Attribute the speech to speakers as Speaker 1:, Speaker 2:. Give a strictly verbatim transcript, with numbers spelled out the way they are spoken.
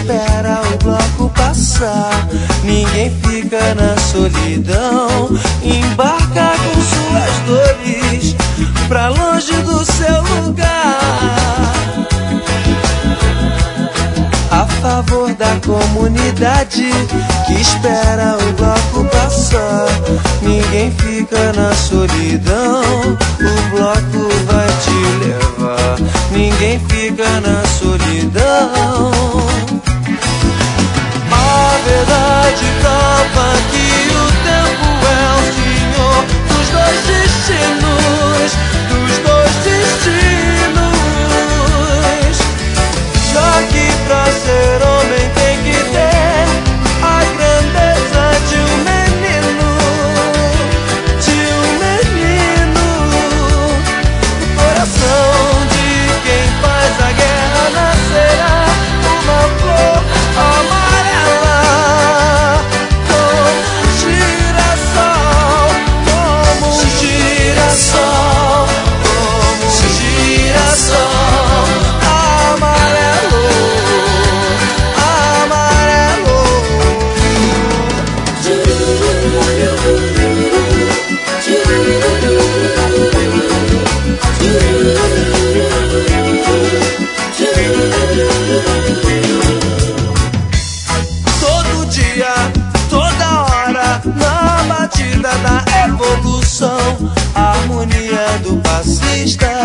Speaker 1: espera o bloco passar. Ninguém fica na solidão, embarca com suas dores pra longe do seu lugar. A favor da comunidade que espera o bloco passar. Ninguém fica na solidão, o bloco vai te levar. Ninguém fica na solidão. A verdade prova que o tempo é o senhor dos dois destinos, dos dois destinos. Só que pra ser homem tem que ter a grandeza de um menino, de um menino. O coração de quem faz a guerra nascerá uma flor amarela, como um girassol, como um girassol, como um girassol amarelo, amarelo. Todo dia, toda hora, na batida da evolução, a harmonia do passista